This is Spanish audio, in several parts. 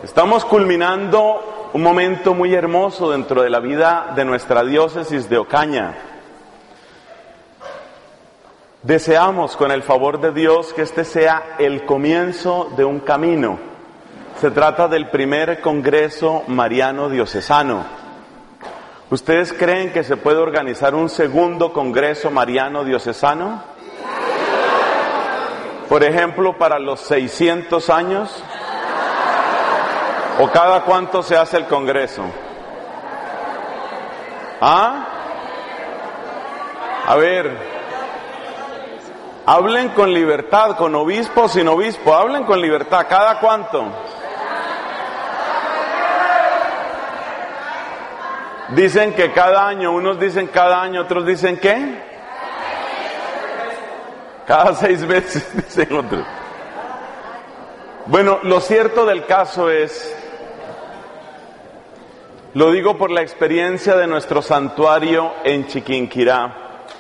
Estamos culminando un momento muy hermoso dentro de la vida de nuestra diócesis de Ocaña. Deseamos, con el favor de Dios, que este sea el comienzo de un camino. Se trata del primer Congreso Mariano Diocesano. ¿Ustedes creen que se puede organizar un segundo Congreso Mariano Diocesano? Por ejemplo, para los 600 años. ¿O cada cuánto se hace el Congreso? ¿Ah? A ver, hablen con libertad, con obispo o sin obispo, hablen con libertad. ¿Cada cuánto? Dicen que cada año, unos dicen cada año, otros dicen ¿qué? Cada 6 veces, dicen otros. Bueno, lo cierto del caso es, lo digo por la experiencia de nuestro santuario en Chiquinquirá,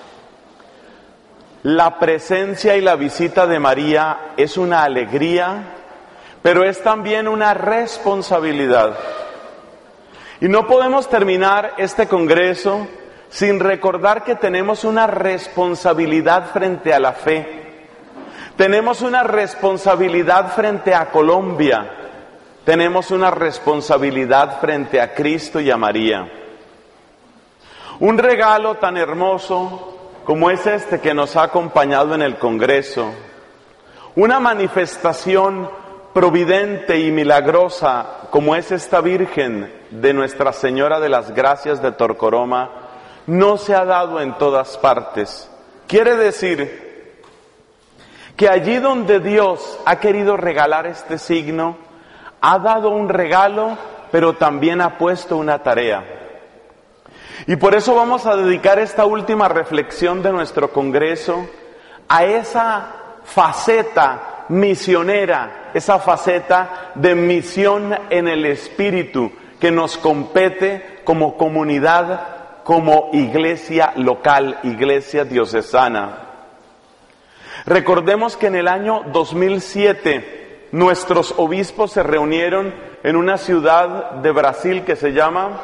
la presencia y la visita de María es una alegría, pero es también una responsabilidad. Y no podemos terminar este congreso sin recordar que tenemos una responsabilidad frente a la fe. Tenemos una responsabilidad frente a Colombia. Tenemos una responsabilidad frente a Cristo y a María. Un regalo tan hermoso como es este que nos ha acompañado en el Congreso. Una manifestación providente y milagrosa como es esta Virgen de Nuestra Señora de las Gracias de Torcoroma, no se ha dado en todas partes. Quiere decir que allí donde Dios ha querido regalar este signo, ha dado un regalo, pero también ha puesto una tarea. Y por eso vamos a dedicar esta última reflexión de nuestro congreso a esa faceta misionera, esa faceta de misión en el Espíritu que nos compete como comunidad, como iglesia local, iglesia diocesana. Recordemos que en el año 2007 nuestros obispos se reunieron en una ciudad de Brasil que se llama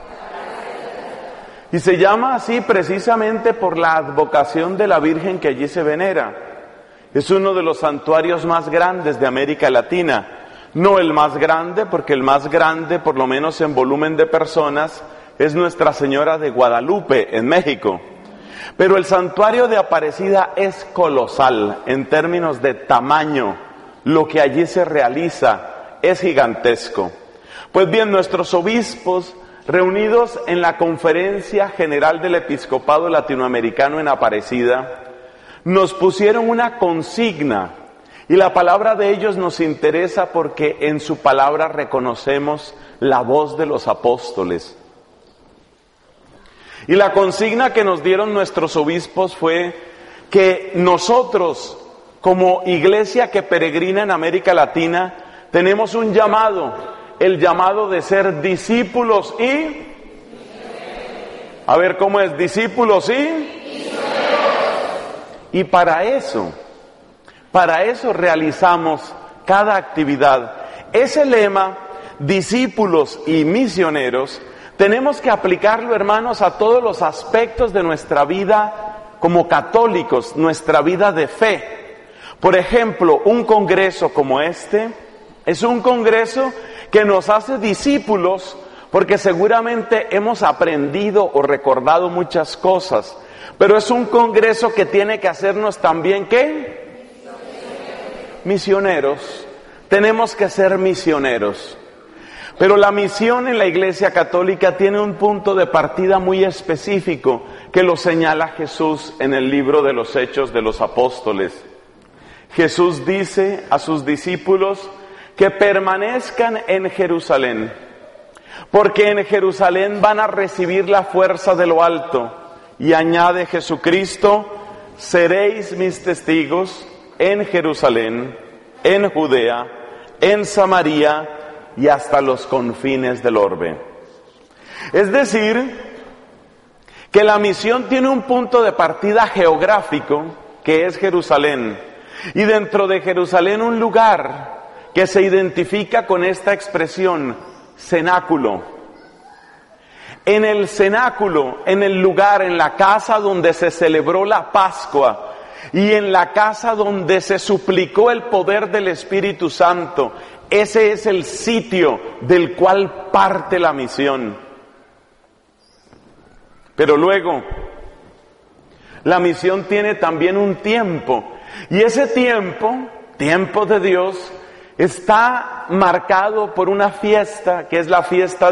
así precisamente por la advocación de la Virgen que allí se venera. Es uno de los santuarios más grandes de América Latina. No el más grande, porque el más grande, por lo menos en volumen de personas, es Nuestra Señora de Guadalupe, en México. Pero el santuario de Aparecida es colosal en términos de tamaño. Lo que allí se realiza es gigantesco. Pues bien, nuestros obispos, reunidos en la Conferencia General del Episcopado Latinoamericano en Aparecida, nos pusieron una consigna, y la palabra de ellos nos interesa porque en su palabra reconocemos la voz de los apóstoles. Y la consigna que nos dieron nuestros obispos fue que nosotros, como iglesia que peregrina en América Latina, tenemos un llamado, el llamado de ser discípulos y... A ver, ¿cómo es? Discípulos y... Y para eso realizamos cada actividad. Ese lema, discípulos y misioneros, tenemos que aplicarlo, hermanos, a todos los aspectos de nuestra vida como católicos, nuestra vida de fe. Por ejemplo, un congreso como este es un congreso que nos hace discípulos porque seguramente hemos aprendido o recordado muchas cosas. Pero es un congreso que tiene que hacernos también, ¿qué? Misioneros. Tenemos que ser misioneros. Pero la misión en la Iglesia Católica tiene un punto de partida muy específico que lo señala Jesús en el libro de los Hechos de los Apóstoles. Jesús dice a sus discípulos que permanezcan en Jerusalén, porque en Jerusalén van a recibir la fuerza de lo alto. Y añade Jesucristo, seréis mis testigos en Jerusalén, en Judea, en Samaria y hasta los confines del orbe. Es decir, que la misión tiene un punto de partida geográfico, que es Jerusalén, y dentro de Jerusalén un lugar que se identifica con esta expresión, cenáculo. En el cenáculo, en el lugar, en la casa donde se celebró la Pascua y en la casa donde se suplicó el poder del Espíritu Santo, ese es el sitio del cual parte la misión. Pero luego, la misión tiene también un tiempo, y ese tiempo de Dios, está marcado por una fiesta, que es la fiesta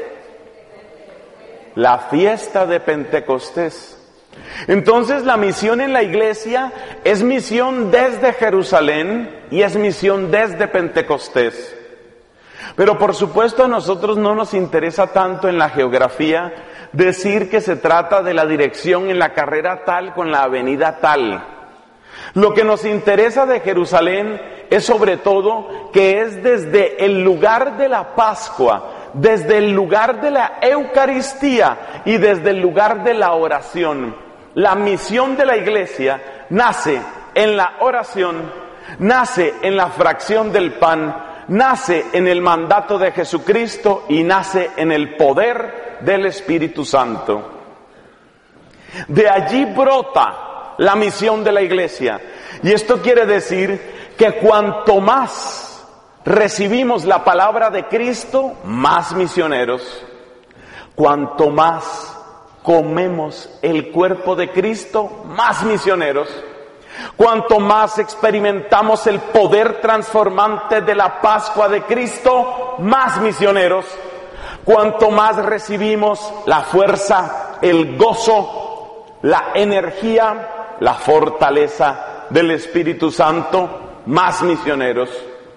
de Pentecostés. Entonces la misión en la iglesia es misión desde Jerusalén y es misión desde Pentecostés. Pero por supuesto a nosotros no nos interesa tanto en la geografía decir que se trata de la dirección en la carrera tal con la avenida tal. Lo que nos interesa de Jerusalén es sobre todo que es desde el lugar de la Pascua, desde el lugar de la Eucaristía y desde el lugar de la oración. La misión de la iglesia nace en la oración, nace en la fracción del pan, nace en el mandato de Jesucristo y nace en el poder del Espíritu Santo. De allí brota la misión de la iglesia. Y esto quiere decir que cuanto más recibimos la palabra de Cristo, más misioneros. Cuanto más comemos el cuerpo de Cristo, más misioneros. Cuanto más experimentamos el poder transformante de la Pascua de Cristo, más misioneros. Cuanto más recibimos la fuerza, el gozo, la energía, la fortaleza del Espíritu Santo, más misioneros.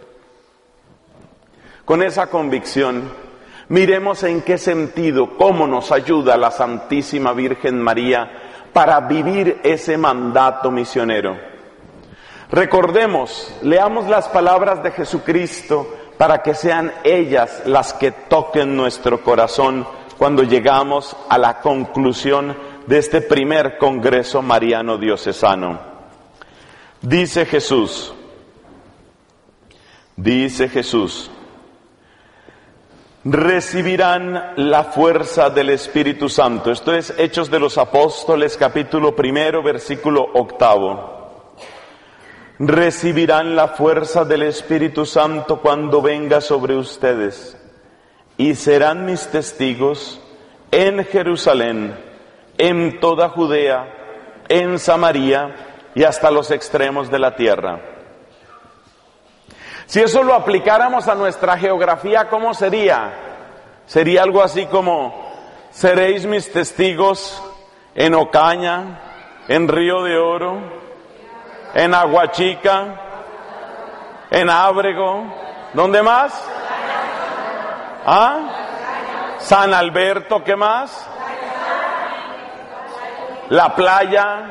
Con esa convicción, miremos en qué sentido, cómo nos ayuda la Santísima Virgen María para vivir ese mandato misionero. Recordemos, leamos las palabras de Jesucristo para que sean ellas las que toquen nuestro corazón cuando llegamos a la conclusión de este primer Congreso Mariano Diocesano. Dice Jesús, recibirán la fuerza del Espíritu Santo. Esto es Hechos de los Apóstoles, capítulo 1, versículo 8. Recibirán la fuerza del Espíritu Santo cuando venga sobre ustedes, y serán mis testigos en Jerusalén, en toda Judea, en Samaria y hasta los extremos de la tierra. Si eso lo aplicáramos a nuestra geografía, ¿cómo sería? Sería algo así como: seréis mis testigos en Ocaña, en Río de Oro, en Aguachica, en Ábrego. ¿Dónde más? San Alberto, ¿qué más? La Playa.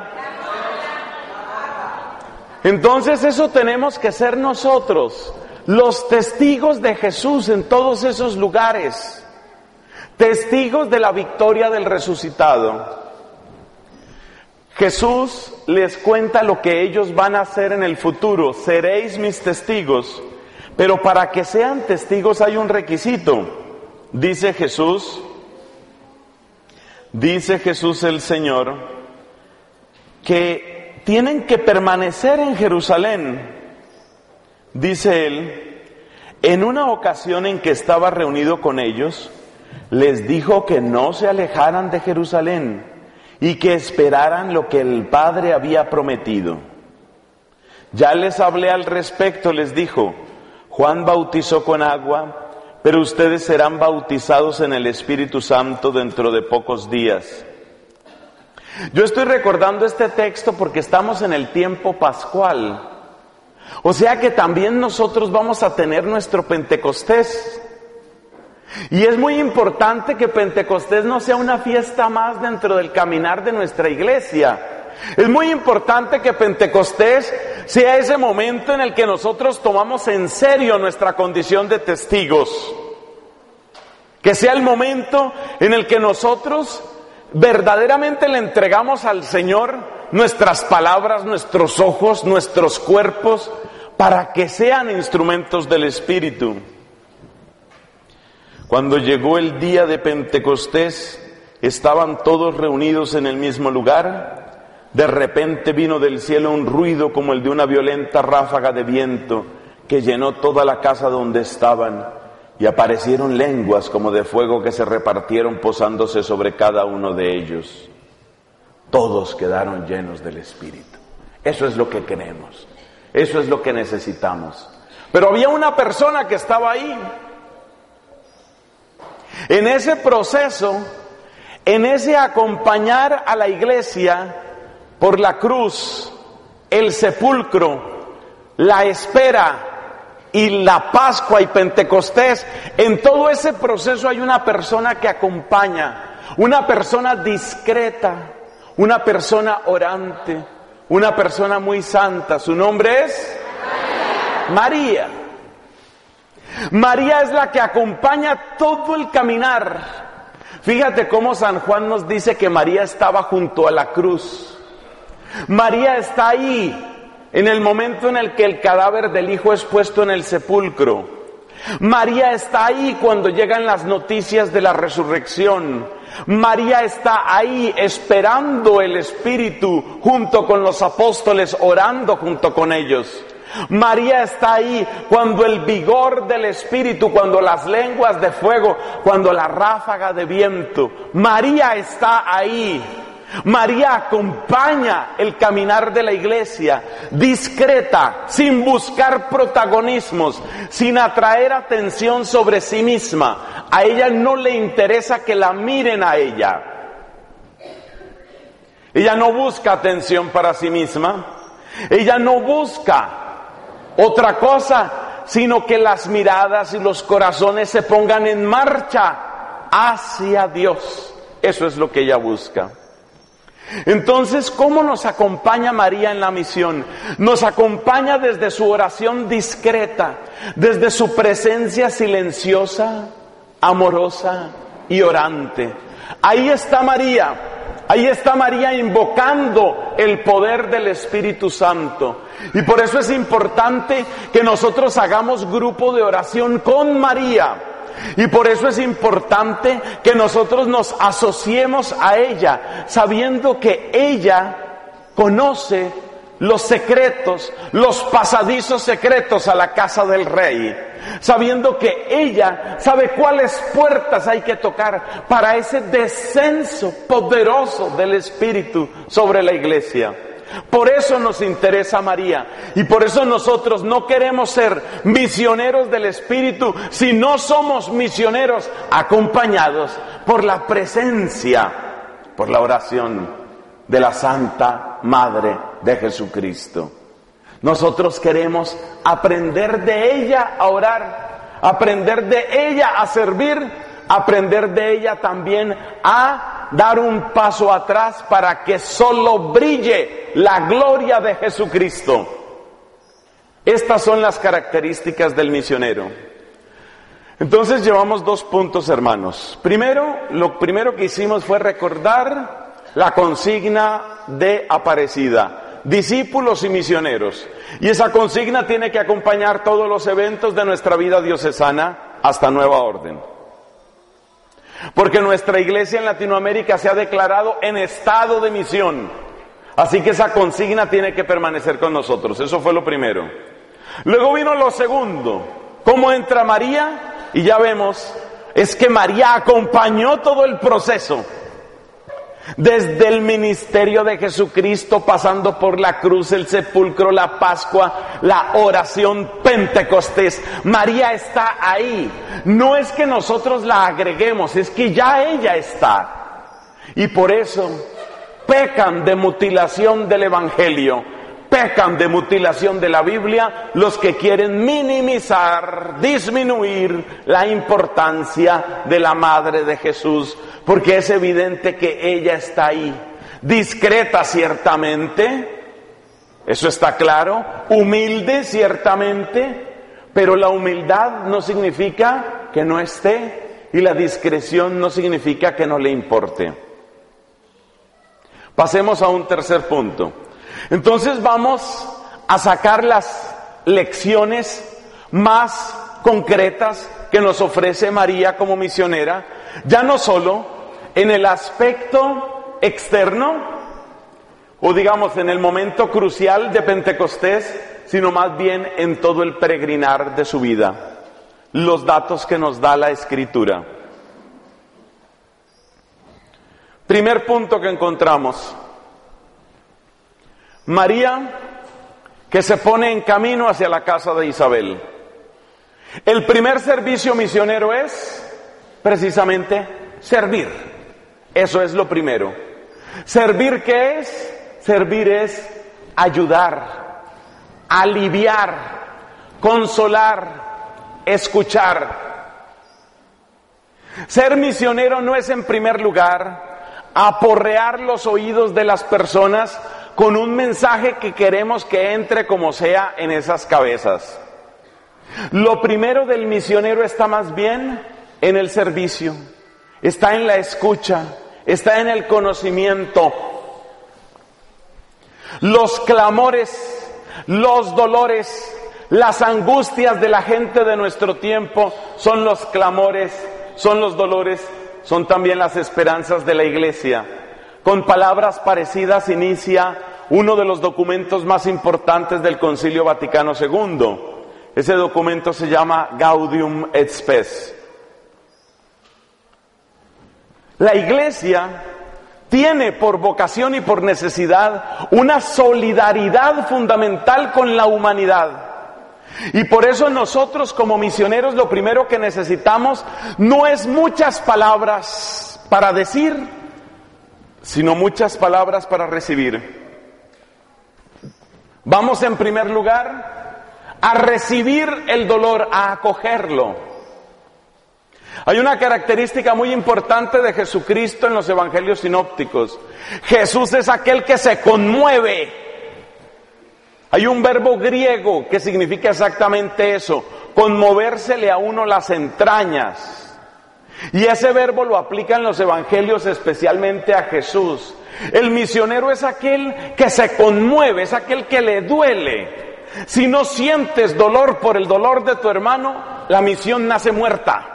Entonces eso tenemos que ser nosotros, los testigos de Jesús en todos esos lugares, testigos de la victoria del resucitado. Jesús les cuenta lo que ellos van a hacer en el futuro: seréis mis testigos. Pero para que sean testigos hay un requisito. Dice Jesús el Señor, que tienen que permanecer en Jerusalén. Dice Él, en una ocasión en que estaba reunido con ellos, les dijo que no se alejaran de Jerusalén y que esperaran lo que el Padre había prometido. Ya les hablé al respecto, les dijo: Juan bautizó con agua, pero ustedes serán bautizados en el Espíritu Santo dentro de pocos días. Yo estoy recordando este texto porque estamos en el tiempo pascual. O sea que también nosotros vamos a tener nuestro Pentecostés. Y es muy importante que Pentecostés no sea una fiesta más dentro del caminar de nuestra iglesia. Es muy importante que Pentecostés sea ese momento en el que nosotros tomamos en serio nuestra condición de testigos. Que sea el momento en el que nosotros verdaderamente le entregamos al Señor nuestras palabras, nuestros ojos, nuestros cuerpos, para que sean instrumentos del Espíritu. Cuando llegó el día de Pentecostés, estaban todos reunidos en el mismo lugar. De repente vino del cielo un ruido como el de una violenta ráfaga de viento que llenó toda la casa donde estaban, y aparecieron lenguas como de fuego que se repartieron posándose sobre cada uno de ellos. Todos quedaron llenos del Espíritu. Eso es lo que queremos, eso es lo que necesitamos. Pero había una persona que estaba ahí. En ese proceso, en ese acompañar a la iglesia por la cruz, el sepulcro, la espera y la Pascua y Pentecostés, en todo ese proceso hay una persona que acompaña, una persona discreta, una persona orante, una persona muy santa. Su nombre es María. María es la que acompaña todo el caminar. Fíjate cómo San Juan nos dice que María estaba junto a la cruz. María está ahí en el momento en el que el cadáver del hijo es puesto en el sepulcro. María está ahí cuando llegan las noticias de la resurrección. María está ahí esperando el Espíritu junto con los apóstoles, orando junto con ellos. María está ahí cuando el vigor del Espíritu, cuando las lenguas de fuego, cuando la ráfaga de viento. María está ahí. María acompaña el caminar de la iglesia, discreta, sin buscar protagonismos, sin atraer atención sobre sí misma. A ella no le interesa que la miren a ella. Ella no busca atención para sí misma. Ella no busca otra cosa, sino que las miradas y los corazones se pongan en marcha hacia Dios. Eso es lo que ella busca. Entonces, ¿cómo nos acompaña María en la misión? Nos acompaña desde su oración discreta, desde su presencia silenciosa, amorosa y orante. Ahí está María invocando el poder del Espíritu Santo. Y por eso es importante que nosotros hagamos grupo de oración con María. Y por eso es importante que nosotros nos asociemos a ella, sabiendo que ella conoce los secretos, los pasadizos secretos a la casa del rey, sabiendo que ella sabe cuáles puertas hay que tocar para ese descenso poderoso del Espíritu sobre la iglesia. Por eso nos interesa María, y por eso nosotros no queremos ser misioneros del Espíritu si no somos misioneros acompañados por la presencia, por la oración de la Santa Madre de Jesucristo. Nosotros queremos aprender de ella a orar, aprender de ella a servir, aprender de ella también a dar un paso atrás para que solo brille la gloria de Jesucristo. Estas son las características del misionero. Entonces llevamos 2 puntos, hermanos. Lo primero que hicimos fue recordar la consigna de Aparecida: discípulos y misioneros. Y esa consigna tiene que acompañar todos los eventos de nuestra vida diocesana hasta nueva orden. Porque nuestra iglesia en Latinoamérica se ha declarado en estado de misión. Así que esa consigna tiene que permanecer con nosotros. Eso fue lo primero. Luego vino lo segundo. ¿Cómo entra María? Y ya vemos, es que María acompañó todo el proceso. Desde el ministerio de Jesucristo, pasando por la cruz, el sepulcro, la Pascua, la oración, Pentecostés. María está ahí. No es que nosotros la agreguemos, es que ya ella está. Y por eso pecan de mutilación del Evangelio, pecan de mutilación de la Biblia los que quieren minimizar, disminuir la importancia de la Madre de Jesús, porque es evidente que ella está ahí, discreta ciertamente, eso está claro, humilde ciertamente, pero la humildad no significa que no esté y la discreción no significa que no le importe. Pasemos a un tercer punto. Entonces vamos a sacar las lecciones más concretas que nos ofrece María como misionera, ya no solo en el aspecto externo, o digamos en el momento crucial de Pentecostés, sino más bien en todo el peregrinar de su vida. Los datos que nos da la Escritura. Primer punto que encontramos: María, que se pone en camino hacia la casa de Isabel. El primer servicio misionero es precisamente servir. Eso es lo primero. ¿Servir qué es? Servir es ayudar, aliviar, consolar, escuchar. Ser misionero no es en primer lugar aporrear los oídos de las personas con un mensaje que queremos que entre como sea en esas cabezas. Lo primero del misionero está más bien en el servicio, está en la escucha, está en el conocimiento. Los clamores, los dolores, las angustias de la gente de nuestro tiempo son los clamores, son los dolores, son también las esperanzas de la Iglesia. Con palabras parecidas inicia uno de los documentos más importantes del Concilio Vaticano II. Ese documento se llama Gaudium et Spes. La Iglesia tiene por vocación y por necesidad una solidaridad fundamental con la humanidad. Y por eso nosotros como misioneros lo primero que necesitamos no es muchas palabras para decir, sino muchas palabras para recibir. Vamos en primer lugar a recibir el dolor, a acogerlo. Hay una característica muy importante de Jesucristo en los evangelios sinópticos. Jesús es aquel que se conmueve. Hay un verbo griego que significa exactamente eso, conmovérsele a uno las entrañas. Y ese verbo lo aplican los evangelios especialmente a Jesús. El misionero es aquel que se conmueve, es aquel que le duele. Si no sientes dolor por el dolor de tu hermano, la misión nace muerta.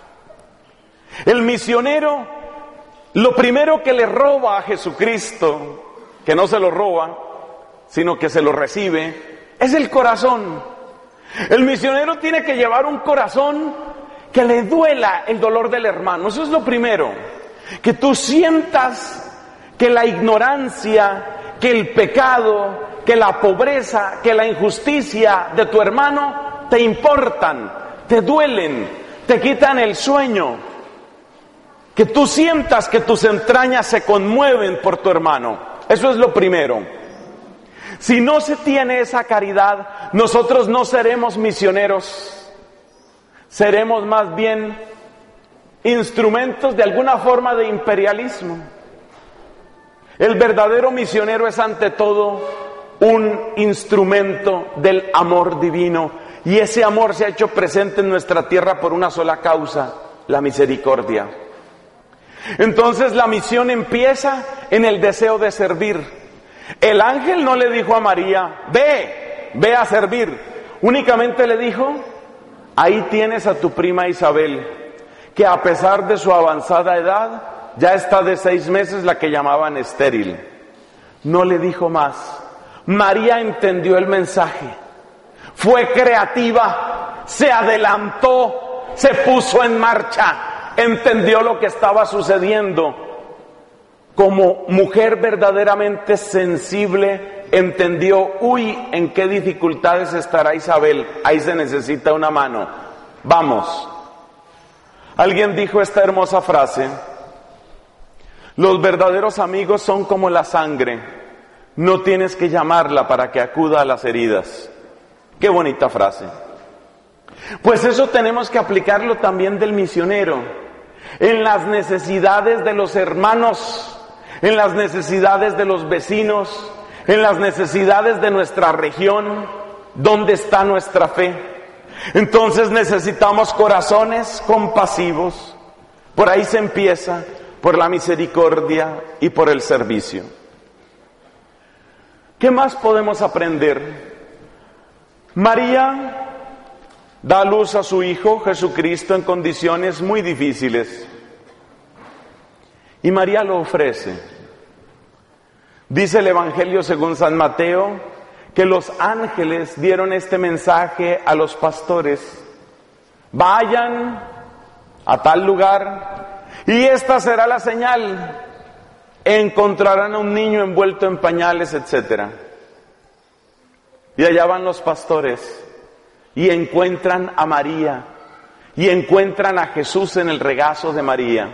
El misionero, lo primero que le roba a Jesucristo, que no se lo roba, sino que se lo recibe, es el corazón. El misionero tiene que llevar un corazón que le duela el dolor del hermano. Eso es lo primero. Que tú sientas que la ignorancia, que el pecado, que la pobreza, que la injusticia de tu hermano te importan, te duelen, te quitan el sueño. Que tú sientas que tus entrañas se conmueven por tu hermano. Eso es lo primero. Si no se tiene esa caridad, nosotros no seremos misioneros. Seremos más bien instrumentos de alguna forma de imperialismo. El verdadero misionero es ante todo un instrumento del amor divino, y ese amor se ha hecho presente en nuestra tierra por una sola causa: la misericordia. Entonces la misión empieza en el deseo de servir. El ángel no le dijo a María, ve a servir. Únicamente le dijo, ahí tienes a tu prima Isabel, que a pesar de su avanzada edad, ya está de 6 meses, la que llamaban estéril. No le dijo más. María entendió el mensaje, fue creativa, se adelantó, se puso en marcha, entendió lo que estaba sucediendo. Como mujer verdaderamente sensible, entendió, en qué dificultades estará Isabel, ahí se necesita una mano, vamos. Alguien dijo esta hermosa frase: los verdaderos amigos son como la sangre, no tienes que llamarla para que acuda a las heridas. Qué bonita frase. Pues eso tenemos que aplicarlo también del misionero, en las necesidades de los hermanos, en las necesidades de los vecinos, en las necesidades de nuestra región. ¿Dónde está nuestra fe? Entonces necesitamos corazones compasivos. Por ahí se empieza, por la misericordia y por el servicio. ¿Qué más podemos aprender? María da a luz a su Hijo Jesucristo en condiciones muy difíciles. Y María lo ofrece. Dice el Evangelio según San Mateo que los ángeles dieron este mensaje a los pastores: vayan a tal lugar y esta será la señal. Encontrarán a un niño envuelto en pañales, etc. Y allá van los pastores y encuentran a María y encuentran a Jesús en el regazo de María.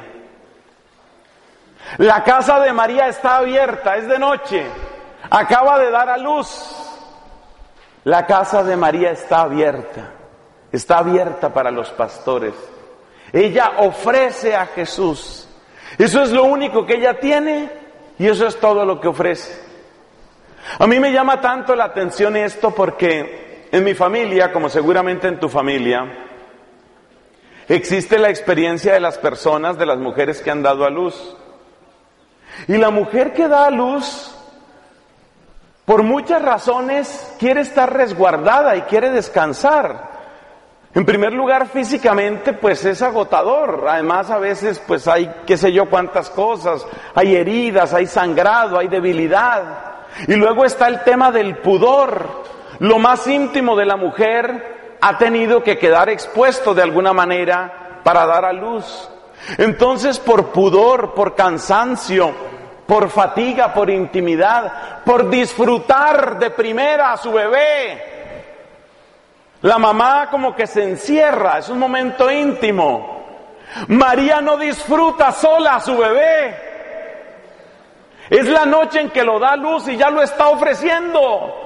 La casa de María está abierta, es de noche, acaba de dar a luz. La casa de María está abierta para los pastores. Ella ofrece a Jesús. Eso es lo único que ella tiene y eso es todo lo que ofrece. A mí me llama tanto la atención esto porque en mi familia, como seguramente en tu familia, existe la experiencia de las personas, de las mujeres que han dado a luz. Y la mujer que da a luz, por muchas razones, quiere estar resguardada y quiere descansar. En primer lugar, físicamente, pues es agotador. Además, a veces, pues hay qué sé yo cuántas cosas. Hay heridas, hay sangrado, hay debilidad. Y luego está el tema del pudor. Lo más íntimo de la mujer ha tenido que quedar expuesto de alguna manera para dar a luz. Entonces, por pudor, por cansancio, por fatiga, por intimidad, por disfrutar de primera a su bebé, la mamá como que se encierra, es un momento íntimo. María no disfruta sola a su bebé. Es la noche en que lo da a luz y ya lo está ofreciendo.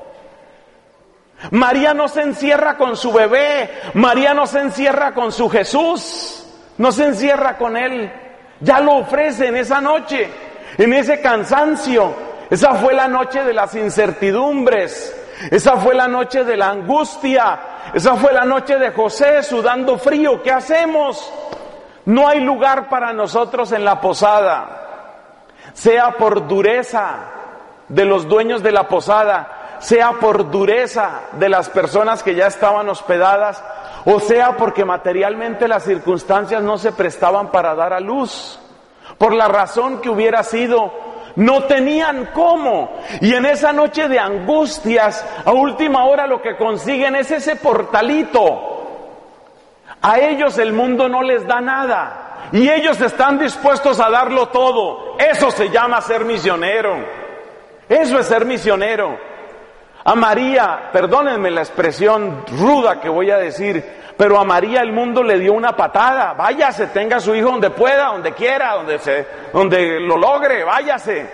María no se encierra con su bebé, María no se encierra con su Jesús, no se encierra con Él, ya lo ofrece en esa noche, en ese cansancio. Esa fue la noche de las incertidumbres, esa fue la noche de la angustia, esa fue la noche de José sudando frío. ¿Qué hacemos? No hay lugar para nosotros en la posada, sea por dureza de los dueños de la posada, sea por dureza de las personas que ya estaban hospedadas, o sea porque materialmente las circunstancias no se prestaban para dar a luz. Por la razón que hubiera sido, no tenían cómo. Y en esa noche de angustias, a última hora lo que consiguen es ese portalito. A ellos el mundo no les da nada y ellos están dispuestos a darlo todo. Eso se llama ser misionero. Eso es ser misionero. A María, perdónenme la expresión ruda que voy a decir, pero a María el mundo le dio una patada. Váyase, tenga a su hijo donde pueda, donde quiera, donde lo logre, váyase.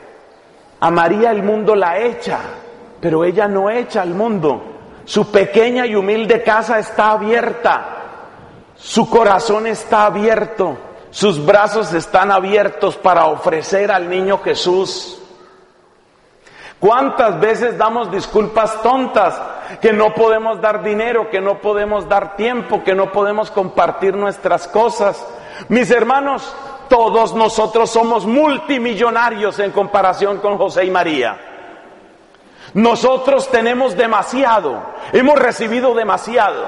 A María el mundo la echa, pero ella no echa al mundo. Su pequeña y humilde casa está abierta, su corazón está abierto, sus brazos están abiertos para ofrecer al niño Jesús. ¿Cuántas veces damos disculpas tontas? Que no podemos dar dinero, que no podemos dar tiempo, que no podemos compartir nuestras cosas. Mis hermanos, todos nosotros somos multimillonarios en comparación con José y María. Nosotros tenemos demasiado, hemos recibido demasiado.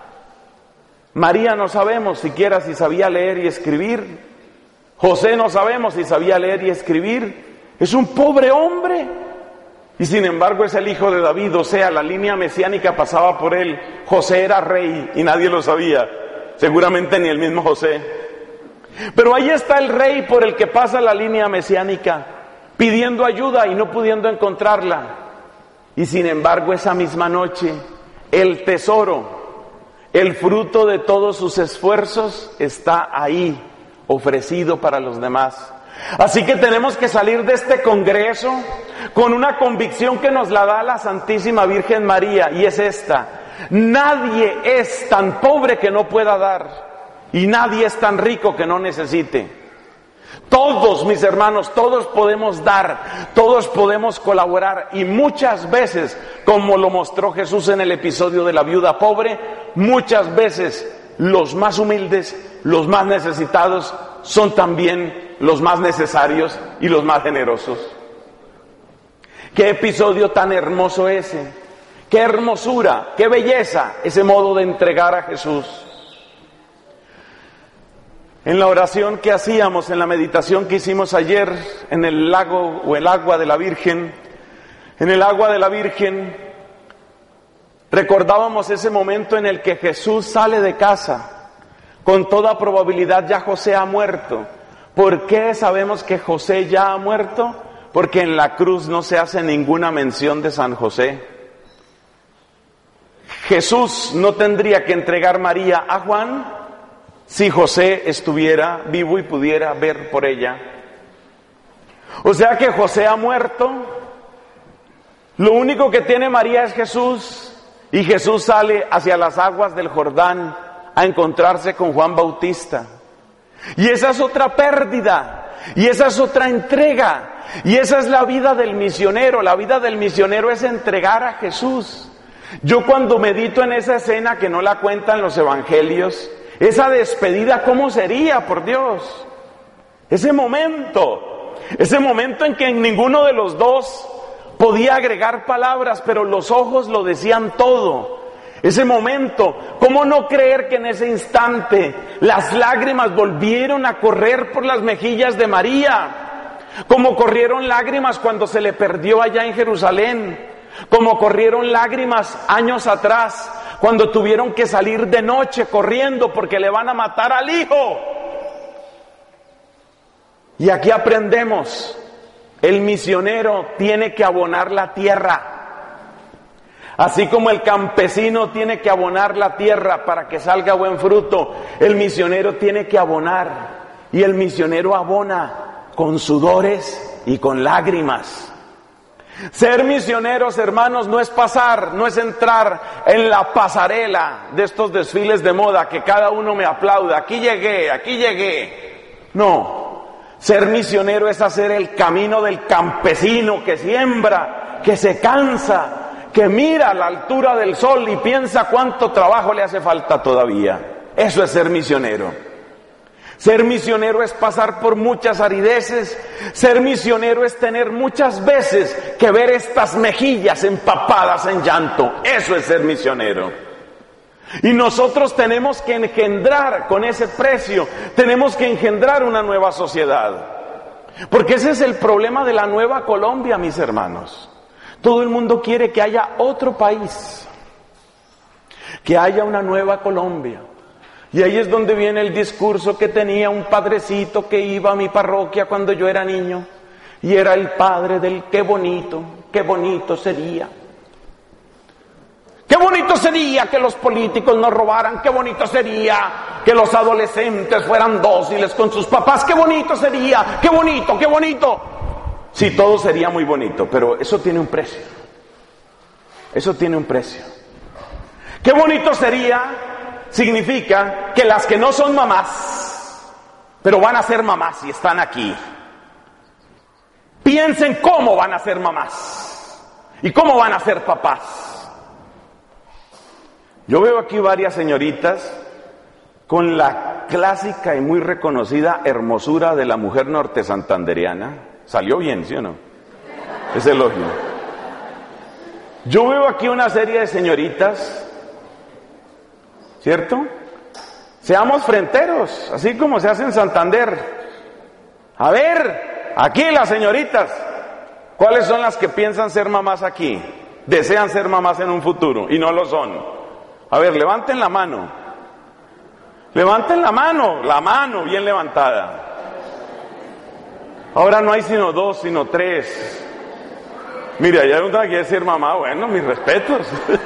María no sabemos siquiera si sabía leer y escribir. José no sabemos si sabía leer y escribir. Es un pobre hombre. Y sin embargo es el hijo de David, o sea, la línea mesiánica pasaba por él. José era rey y nadie lo sabía, seguramente ni el mismo José. Pero ahí está el rey por el que pasa la línea mesiánica, pidiendo ayuda y no pudiendo encontrarla. Y sin embargo esa misma noche, el tesoro, el fruto de todos sus esfuerzos está ahí, ofrecido para los demás. Así que tenemos que salir de este congreso con una convicción que nos la da la Santísima Virgen María, y es esta: nadie es tan pobre que no pueda dar, y nadie es tan rico que no necesite. Todos, mis hermanos, todos podemos dar, todos podemos colaborar, y muchas veces, como lo mostró Jesús en el episodio de la viuda pobre, muchas veces los más humildes, los más necesitados, son también los más necesarios y los más generosos. Qué episodio tan hermoso ese, Qué hermosura, qué belleza ese modo de entregar a Jesús. En la oración que hacíamos, en la meditación que hicimos ayer en el lago o el agua de la Virgen, en el agua de la Virgen, recordábamos ese momento en el que Jesús sale de casa. Con toda probabilidad ya José ha muerto. ¿Por qué sabemos que José ya ha muerto? Porque en la cruz no se hace ninguna mención de San José. Jesús no tendría que entregar María a Juan si José estuviera vivo y pudiera ver por ella. O sea que José ha muerto. Lo único que tiene María es Jesús, y Jesús sale hacia las aguas del Jordán a encontrarse con Juan Bautista. Y esa es otra pérdida, y esa es otra entrega, y esa es la vida del misionero. La vida del misionero es entregar a Jesús. Yo cuando medito en esa escena que no la cuentan los evangelios, esa despedida, ¿cómo sería, por Dios? Ese momento en que ninguno de los dos podía agregar palabras, pero los ojos lo decían todo. Ese momento, ¿cómo no creer que en ese instante las lágrimas volvieron a correr por las mejillas de María? Como corrieron lágrimas cuando se le perdió allá en Jerusalén, como corrieron lágrimas años atrás, cuando tuvieron que salir de noche corriendo porque le van a matar al hijo. Y aquí aprendemos, el misionero tiene que abonar la tierra. Así como el campesino tiene que abonar la tierra para que salga buen fruto, el misionero tiene que abonar. Y el misionero abona con sudores y con lágrimas. Ser misioneros, hermanos, no es pasar, no es entrar en la pasarela de estos desfiles de moda que cada uno me aplauda. Aquí llegué, aquí llegué. No, ser misionero es hacer el camino del campesino que siembra, que se cansa, que mira a la altura del sol y piensa cuánto trabajo le hace falta todavía. Eso es ser misionero. Ser misionero es pasar por muchas arideces. Ser misionero es tener muchas veces que ver estas mejillas empapadas en llanto. Eso es ser misionero. Y nosotros tenemos que engendrar con ese precio, tenemos que engendrar una nueva sociedad. Porque ese es el problema de la nueva Colombia, mis hermanos. Todo el mundo quiere que haya otro país, que haya una nueva Colombia. Y ahí es donde viene el discurso que tenía un padrecito que iba a mi parroquia cuando yo era niño, y era el padre del qué bonito sería. Qué bonito sería que los políticos no robaran, qué bonito sería que los adolescentes fueran dóciles con sus papás, qué bonito sería, qué bonito, qué bonito. Sí, todo sería muy bonito, pero eso tiene un precio. Eso tiene un precio. Qué bonito sería significa que las que no son mamás, pero van a ser mamás y están aquí, piensen cómo van a ser mamás y cómo van a ser papás. Yo veo aquí varias señoritas con la clásica y muy reconocida hermosura de la mujer norte santandereana. Salió bien, ¿sí o no? Es elogio. Yo veo aquí una serie de señoritas, ¿cierto? Seamos fronteros, así como se hace en Santander. A ver, aquí las señoritas, ¿cuáles son las que piensan ser mamás aquí? Desean ser mamás en un futuro y no lo son. A ver, levanten la mano. Levanten la mano bien levantada. Ahora no hay sino dos, sino tres. Mira, ya una quiere ser mamá, bueno, mis respetos.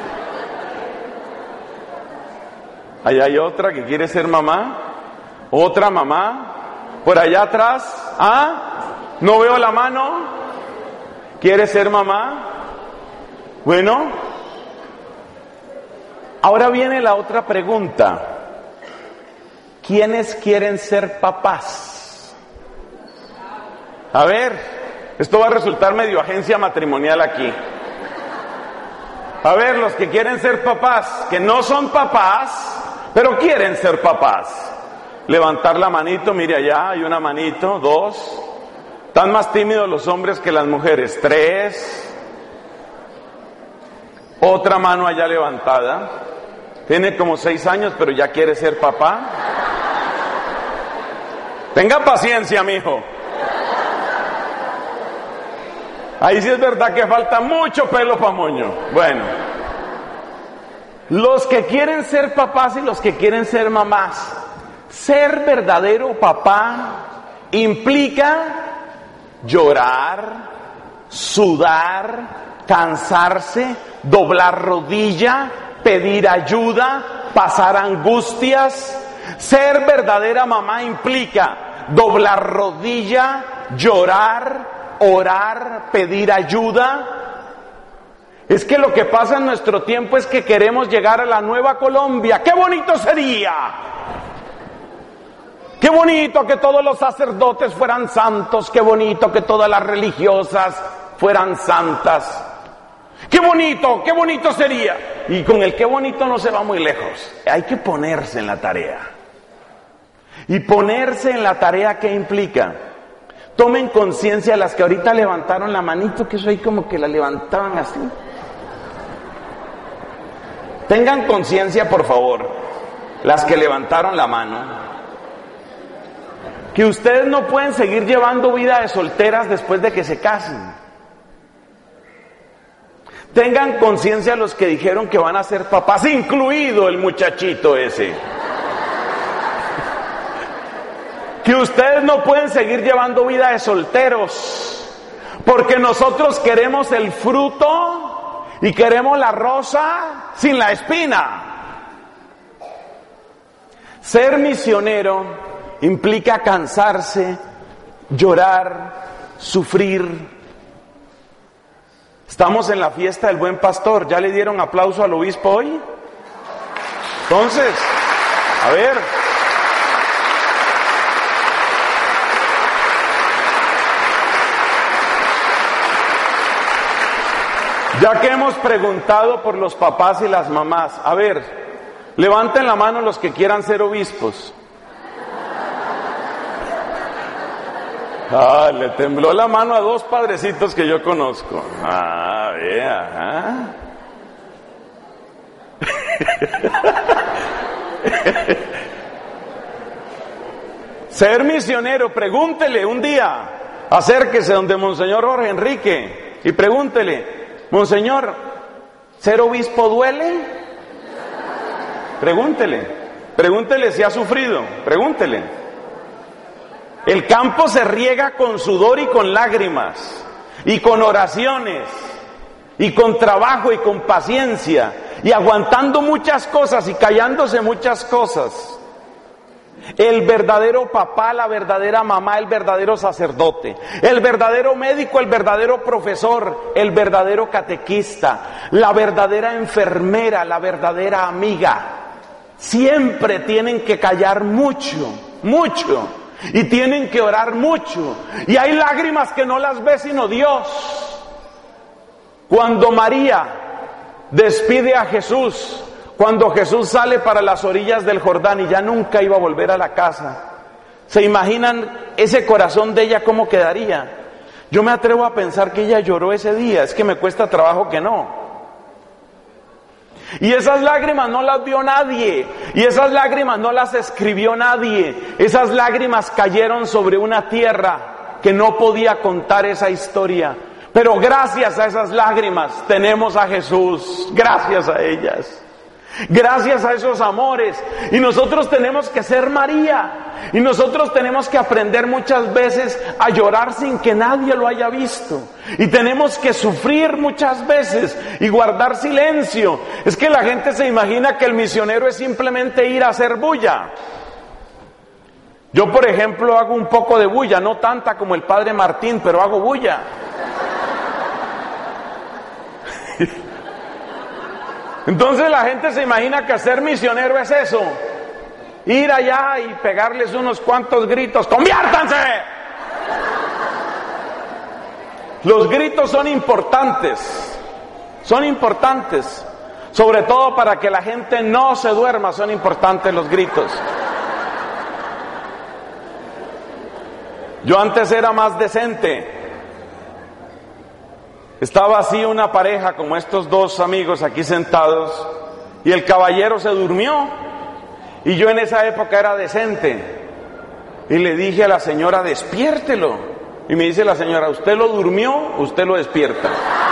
Allá hay otra que quiere ser mamá, otra mamá, por allá atrás, no veo la mano, quiere ser mamá. Bueno, ahora viene la otra pregunta. ¿Quiénes quieren ser papás? A ver, esto va a resultar medio agencia matrimonial aquí. A ver, los que quieren ser papás, que no son papás, pero quieren ser papás. Levantar la manito, mire allá, hay una manito, dos. Están más tímidos los hombres que las mujeres, tres. Otra mano allá levantada. Tiene como 6 años, pero ya quiere ser papá. Tenga paciencia, mijo. Ahí sí es verdad que falta mucho pelo pa' moño. Bueno, los que quieren ser papás y los que quieren ser mamás, ser verdadero papá implica llorar, sudar, cansarse, doblar rodilla, pedir ayuda, pasar angustias. Ser verdadera mamá implica doblar rodilla, llorar, orar, pedir ayuda. Es que lo que pasa en nuestro tiempo es que queremos llegar a la Nueva Colombia. ¡Qué bonito sería! ¡Qué bonito que todos los sacerdotes fueran santos! ¡Qué bonito que todas las religiosas fueran santas! ¡Qué bonito sería! Y con el qué bonito no se va muy lejos. Hay que ponerse en la tarea. Y ponerse en la tarea, ¿qué implica? Tomen conciencia las que ahorita levantaron la manito, que eso ahí como que la levantaban así. Tengan conciencia, por favor, las que levantaron la mano, que ustedes no pueden seguir llevando vida de solteras después de que se casen. Tengan conciencia los que dijeron que van a ser papás, incluido el muchachito ese. Que ustedes no pueden seguir llevando vida de solteros, porque nosotros queremos el fruto y queremos la rosa sin la espina. Ser misionero implica cansarse, llorar, sufrir. Estamos en la fiesta del Buen Pastor. ¿Ya le dieron aplauso al obispo hoy? Entonces, a ver. Ya que hemos preguntado por los papás y las mamás, a ver, levanten la mano los que quieran ser obispos. Ah, le tembló la mano a 2 padrecitos que yo conozco. Ah, vea. Ser misionero, pregúntele un día, acérquese donde Monseñor Jorge Enrique y pregúntele, Monseñor, ¿ser obispo duele? Pregúntele si ha sufrido, pregúntele. El campo se riega con sudor y con lágrimas, y con oraciones, y con trabajo y con paciencia, y aguantando muchas cosas y callándose muchas cosas. El verdadero papá, la verdadera mamá, el verdadero sacerdote, el verdadero médico, el verdadero profesor, el verdadero catequista, la verdadera enfermera, la verdadera amiga, siempre tienen que callar mucho, y tienen que orar mucho, y hay lágrimas que no las ve sino Dios. Cuando María despide a Jesús, cuando Jesús sale para las orillas del Jordán y ya nunca iba a volver a la casa, ¿se imaginan ese corazón de ella cómo quedaría? Yo me atrevo a pensar que ella lloró ese día, es que me cuesta trabajo que no. Y esas lágrimas no las vio nadie, y esas lágrimas no las escribió nadie, esas lágrimas cayeron sobre una tierra que no podía contar esa historia. Pero gracias a esas lágrimas tenemos a Jesús, gracias a ellas. Gracias a esos amores. Y nosotros tenemos que ser María. Y nosotros tenemos que aprender muchas veces a llorar sin que nadie lo haya visto. Y tenemos que sufrir muchas veces y guardar silencio. Es que la gente se imagina que el misionero es simplemente ir a hacer bulla. Yo, por ejemplo, hago un poco de bulla, no tanta como el padre Martín, pero hago bulla. Entonces la gente se imagina que ser misionero es eso, ir allá y pegarles unos cuantos gritos, ¡conviértanse! Los gritos son importantes, sobre todo para que la gente no se duerma, son importantes los gritos. Yo antes era más decente. Estaba así una pareja como estos dos amigos aquí sentados y el caballero se durmió y yo en esa época era decente y le dije a la señora, despiértelo, y me dice la señora, ¿usted lo durmió o usted lo despierta?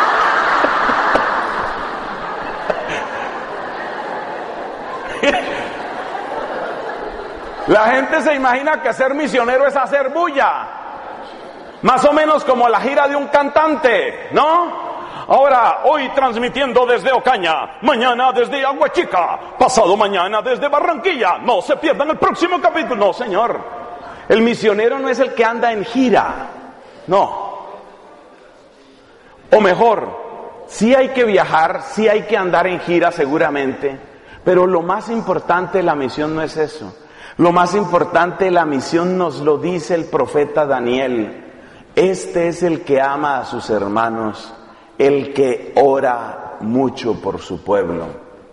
La gente se imagina que ser misionero es hacer bulla, más o menos como la gira de un cantante, ¿no? Ahora, hoy transmitiendo desde Ocaña, mañana desde Aguachica, pasado mañana desde Barranquilla, no se pierdan el próximo capítulo. No, señor, el misionero no es el que anda en gira, no. O mejor, sí hay que viajar, sí hay que andar en gira seguramente, pero lo más importante de la misión no es eso. Lo más importante de la misión nos lo dice el profeta Daniel. Este es el que ama a sus hermanos, el que ora mucho por su pueblo.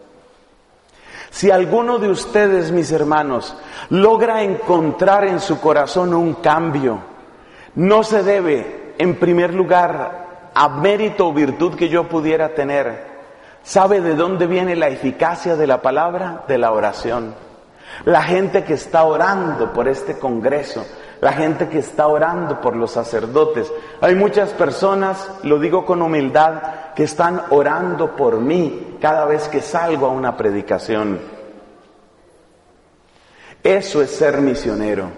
Si alguno de ustedes, mis hermanos, logra encontrar en su corazón un cambio, no se debe, en primer lugar, a mérito o virtud que yo pudiera tener. ¿Sabe de dónde viene la eficacia de la palabra? De la oración. La gente que está orando por este congreso, la gente que está orando por los sacerdotes. Hay muchas personas, lo digo con humildad, que están orando por mí cada vez que salgo a una predicación. Eso es ser misionero.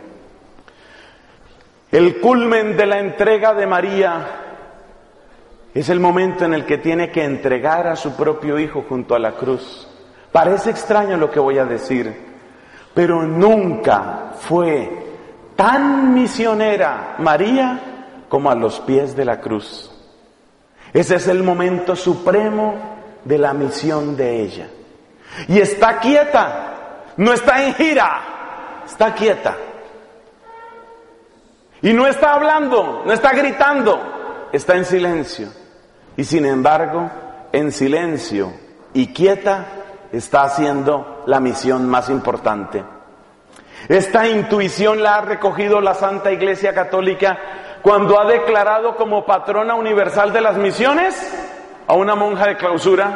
El culmen de la entrega de María es el momento en el que tiene que entregar a su propio hijo junto a la cruz. Parece extraño lo que voy a decir, pero nunca fue tan misionera María como a los pies de la cruz. Ese es el momento supremo de la misión de ella. Y está quieta, no está en gira, está quieta. Y no está hablando, no está gritando, está en silencio. Y sin embargo, en silencio y quieta, está haciendo la misión más importante. Esta intuición la ha recogido la Santa Iglesia Católica cuando ha declarado como patrona universal de las misiones a una monja de clausura,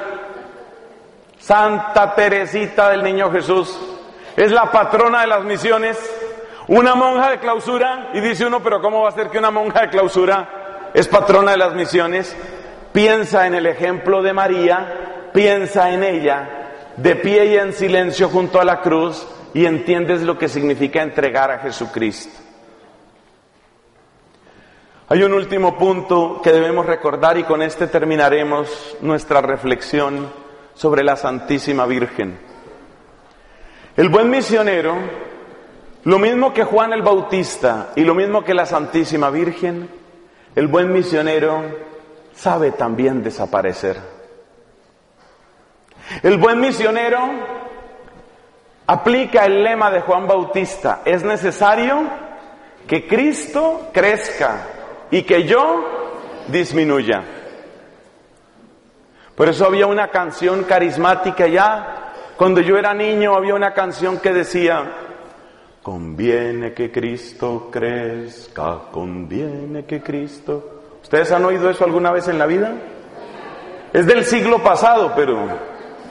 Santa Teresita del Niño Jesús. Es la patrona de las misiones, una monja de clausura, y dice uno, pero ¿cómo va a ser que una monja de clausura es patrona de las misiones? Piensa en el ejemplo de María, piensa en ella, de pie y en silencio junto a la cruz, y entiendes lo que significa entregar a Jesucristo. Hay un último punto que debemos recordar y con este terminaremos nuestra reflexión sobre la Santísima Virgen. El buen misionero, lo mismo que Juan el Bautista y lo mismo que la Santísima Virgen, el buen misionero sabe también desaparecer. El buen misionero aplica el lema de Juan Bautista: es necesario que Cristo crezca y que yo disminuya. Por eso había una canción carismática ya, cuando yo era niño había una canción que decía: conviene que Cristo crezca, conviene que Cristo... ¿Ustedes han oído eso alguna vez en la vida? Es del siglo pasado, pero...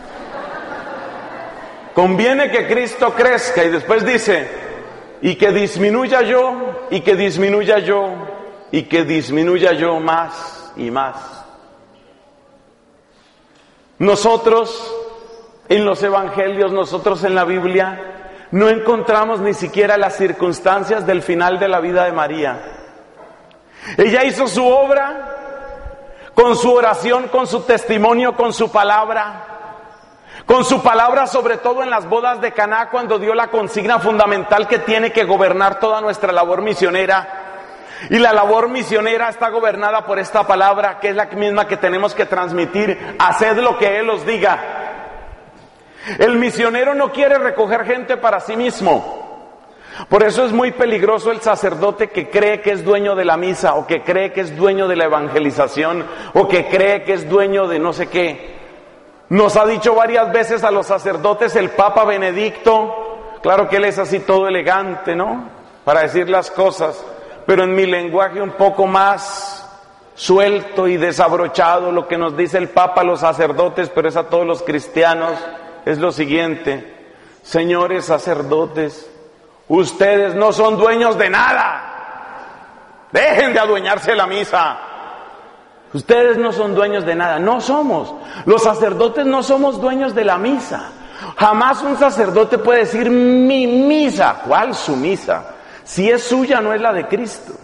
conviene que Cristo crezca, y después dice, y que disminuya yo, y que disminuya yo, y que disminuya yo más y más. Nosotros en los evangelios, nosotros en la Biblia, no encontramos ni siquiera las circunstancias del final de la vida de María. Ella hizo su obra con su oración, con su testimonio, con su palabra. Con su palabra, sobre todo en las bodas de Caná, cuando dio la consigna fundamental que tiene que gobernar toda nuestra labor misionera. Y la labor misionera está gobernada por esta palabra, que es la misma que tenemos que transmitir: haced lo que Él os diga. El misionero no quiere recoger gente para sí mismo. Por eso es muy peligroso el sacerdote que cree que es dueño de la misa, o que cree que es dueño de la evangelización, o que cree que es dueño de no sé qué. Nos ha dicho varias veces a los sacerdotes el Papa Benedicto, claro que él es así todo elegante, ¿no?, para decir las cosas, pero en mi lenguaje un poco más suelto y desabrochado lo que nos dice el Papa a los sacerdotes, pero es a todos los cristianos, es lo siguiente: señores sacerdotes, ustedes no son dueños de nada. Dejen de adueñarse de la misa. Ustedes no son dueños de nada. No somos. Los sacerdotes no somos dueños de la misa. Jamás un sacerdote puede decir mi misa. ¿Cuál su misa? Si es suya, no es la de Cristo.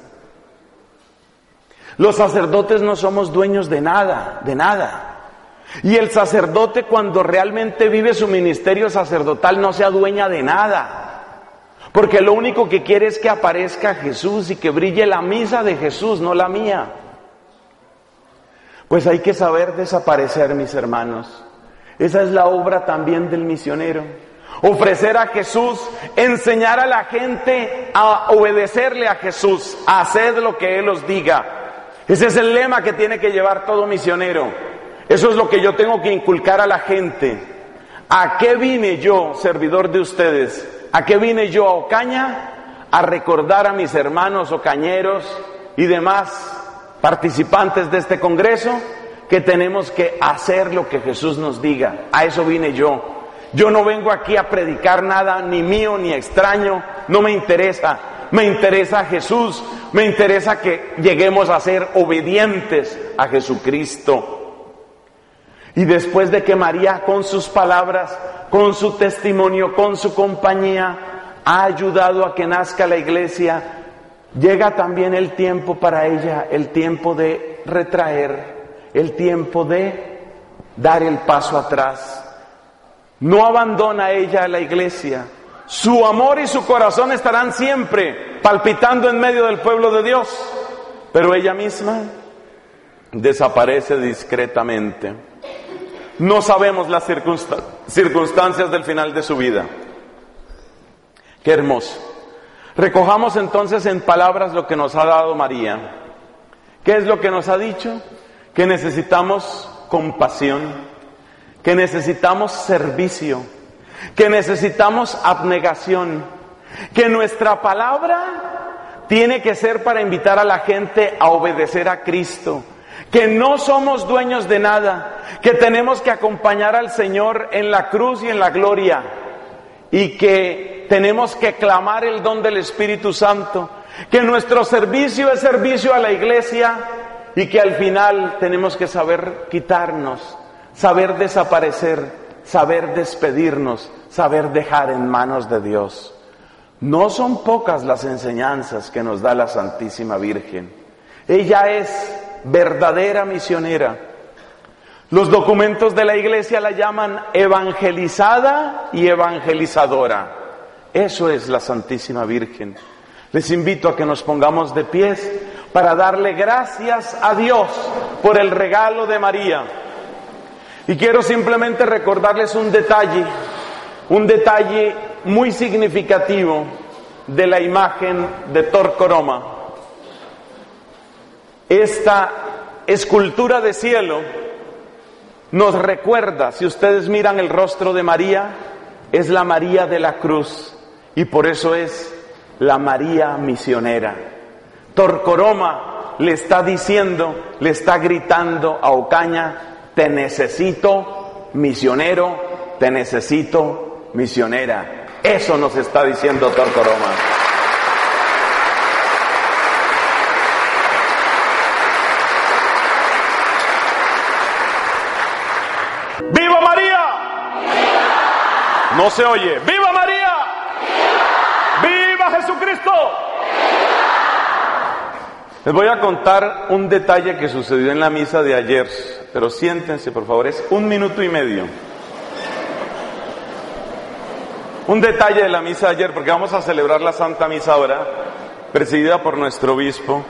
Los sacerdotes no somos dueños de nada, de nada. Y el sacerdote, cuando realmente vive su ministerio sacerdotal, no se adueña de nada. Porque lo único que quiere es que aparezca Jesús y que brille la misa de Jesús, no la mía. Pues hay que saber desaparecer, mis hermanos. Esa es la obra también del misionero. Ofrecer a Jesús, enseñar a la gente a obedecerle a Jesús, a hacer lo que Él os diga. Ese es el lema que tiene que llevar todo misionero. Eso es lo que yo tengo que inculcar a la gente. ¿A qué vine yo, servidor de ustedes? ¿A qué vine yo a Ocaña? A recordar a mis hermanos ocañeros y demás participantes de este congreso que tenemos que hacer lo que Jesús nos diga. A eso vine yo. Yo no vengo aquí a predicar nada ni mío ni extraño, no me interesa. Me interesa Jesús, me interesa que lleguemos a ser obedientes a Jesucristo. Y después de que María, con sus palabras, con su testimonio, con su compañía, ha ayudado a que nazca la iglesia, llega también el tiempo para ella, el tiempo de retraer, el tiempo de dar el paso atrás. No abandona ella a la iglesia. Su amor y su corazón estarán siempre palpitando en medio del pueblo de Dios, pero ella misma desaparece discretamente. No sabemos las circunstancias del final de su vida. Qué hermoso. Recojamos entonces en palabras lo que nos ha dado María. ¿Qué es lo que nos ha dicho? Que necesitamos compasión, que necesitamos servicio, que necesitamos abnegación, que nuestra palabra tiene que ser para invitar a la gente a obedecer a Cristo, que no somos dueños de nada, que tenemos que acompañar al Señor en la cruz y en la gloria, y que tenemos que clamar el don del Espíritu Santo, que nuestro servicio es servicio a la iglesia y que al final tenemos que saber quitarnos, saber desaparecer, saber despedirnos, saber dejar en manos de Dios. No son pocas las enseñanzas que nos da la Santísima Virgen. Ella es verdadera misionera. Los documentos de la iglesia la llaman evangelizada y evangelizadora. Eso es la Santísima Virgen. Les invito a que nos pongamos de pies para darle gracias a Dios por el regalo de María. Y quiero simplemente recordarles un detalle muy significativo de la imagen de Torcoroma. Esta escultura de cielo nos recuerda, si ustedes miran el rostro de María, es la María de la cruz, y por eso es la María misionera. Torcoroma le está diciendo, le está gritando a Ocaña: te necesito misionero, te necesito misionera. Eso nos está diciendo Torcoroma. ¡Viva María! ¡Viva! No se oye. ¡Viva María! ¡Viva! ¡Viva Jesucristo! Les voy a contar un detalle que sucedió en la misa de ayer, pero siéntense por favor, es 1 minuto y medio. Un detalle de la misa de ayer, porque vamos a celebrar la Santa Misa ahora, presidida por nuestro obispo.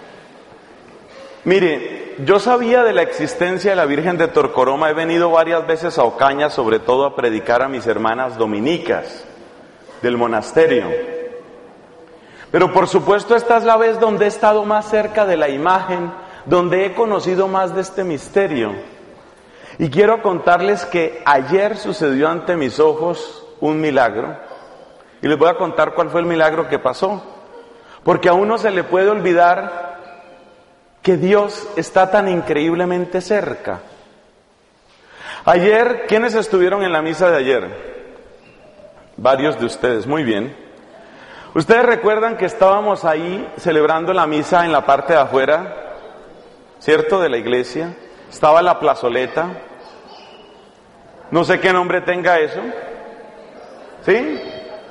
Mire, yo sabía de la existencia de la Virgen de Torcoroma, he venido varias veces a Ocaña, sobre todo a predicar a mis hermanas dominicas del monasterio. Pero por supuesto esta es la vez donde he estado más cerca de la imagen, donde he conocido más de este misterio. Y quiero contarles que ayer sucedió ante mis ojos un milagro. Y les voy a contar cuál fue el milagro que pasó. Porque a uno se le puede olvidar que Dios está tan increíblemente cerca. Ayer, ¿quiénes estuvieron en la misa de ayer? Varios de ustedes, muy bien. Ustedes recuerdan que estábamos ahí celebrando la misa en la parte de afuera, ¿cierto? De la iglesia. Estaba la plazoleta. No sé qué nombre tenga eso. ¿Sí?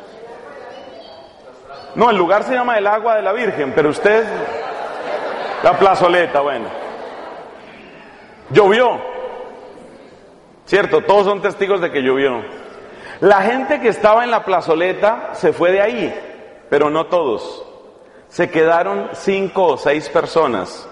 No, el lugar se llama el Agua de la Virgen, pero usted... La plazoleta, bueno. Llovió. ¿Cierto? Todos son testigos de que llovió. La gente que estaba en la plazoleta se fue de ahí, pero no todos. Se quedaron 5 o 6 personas.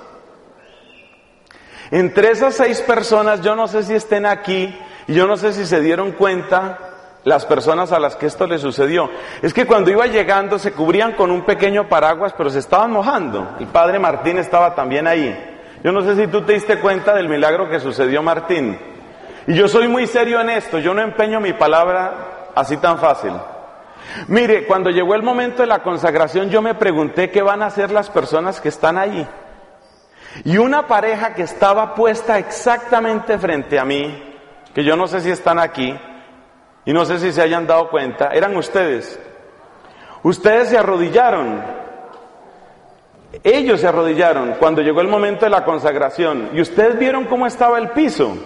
Entre esas 6 personas, yo no sé si estén aquí, y yo no sé si se dieron cuenta las personas a las que esto les sucedió. Es que cuando iba llegando se cubrían con un pequeño paraguas, pero se estaban mojando. El padre Martín estaba también ahí. Yo no sé si tú te diste cuenta del milagro que sucedió, Martín. Y yo soy muy serio en esto, yo no empeño mi palabra así tan fácil. Mire, cuando llegó el momento de la consagración, yo me pregunté qué van a hacer las personas que están ahí. Y una pareja que estaba puesta exactamente frente a mí, que yo no sé si están aquí, y no sé si se hayan dado cuenta, eran ustedes. Ustedes se arrodillaron. Ellos se arrodillaron cuando llegó el momento de la consagración. Y ustedes vieron cómo estaba el piso.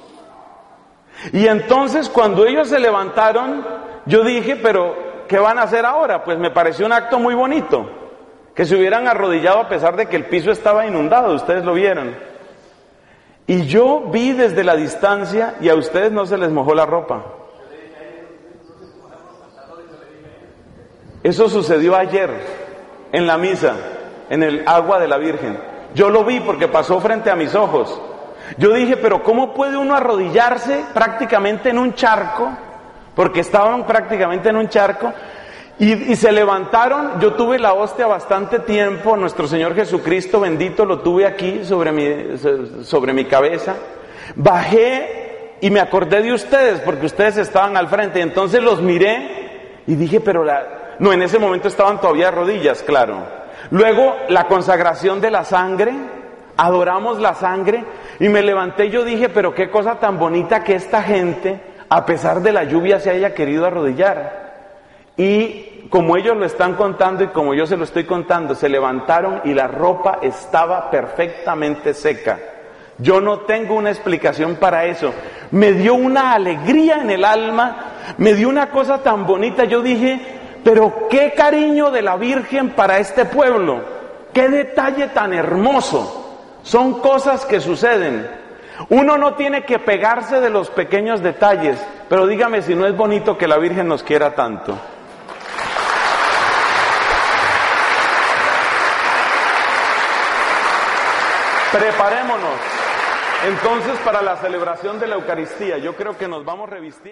Y entonces cuando ellos se levantaron, yo dije, pero ¿qué van a hacer ahora? Pues me pareció un acto muy bonito. Que se hubieran arrodillado a pesar de que el piso estaba inundado. Ustedes lo vieron. Y yo vi desde la distancia y a ustedes no se les mojó la ropa. Eso sucedió ayer, en la misa, en el Agua de la Virgen. Yo lo vi porque pasó frente a mis ojos. Yo dije, pero ¿cómo puede uno arrodillarse prácticamente en un charco? Porque estaban prácticamente en un charco. Y se levantaron. Yo tuve la hostia bastante tiempo. Nuestro Señor Jesucristo bendito lo tuve aquí sobre mi cabeza. Bajé y me acordé de ustedes porque ustedes estaban al frente. Entonces los miré y dije, pero no, en ese momento estaban todavía de rodillas, claro. Luego la consagración de la sangre, adoramos la sangre y me levanté y yo dije, pero qué cosa tan bonita que esta gente, a pesar de la lluvia, se haya querido arrodillar. Y como ellos lo están contando y como yo se lo estoy contando, se levantaron y la ropa estaba perfectamente seca. Yo no tengo una explicación para eso. Me dio una alegría en el alma, me dio una cosa tan bonita. Yo dije, pero qué cariño de la Virgen para este pueblo, qué detalle tan hermoso. Son cosas que suceden. Uno no tiene que pegarse de los pequeños detalles, pero dígame si no es bonito que la Virgen nos quiera tanto. Preparémonos entonces para la celebración de la Eucaristía. Yo creo que nos vamos revistiendo.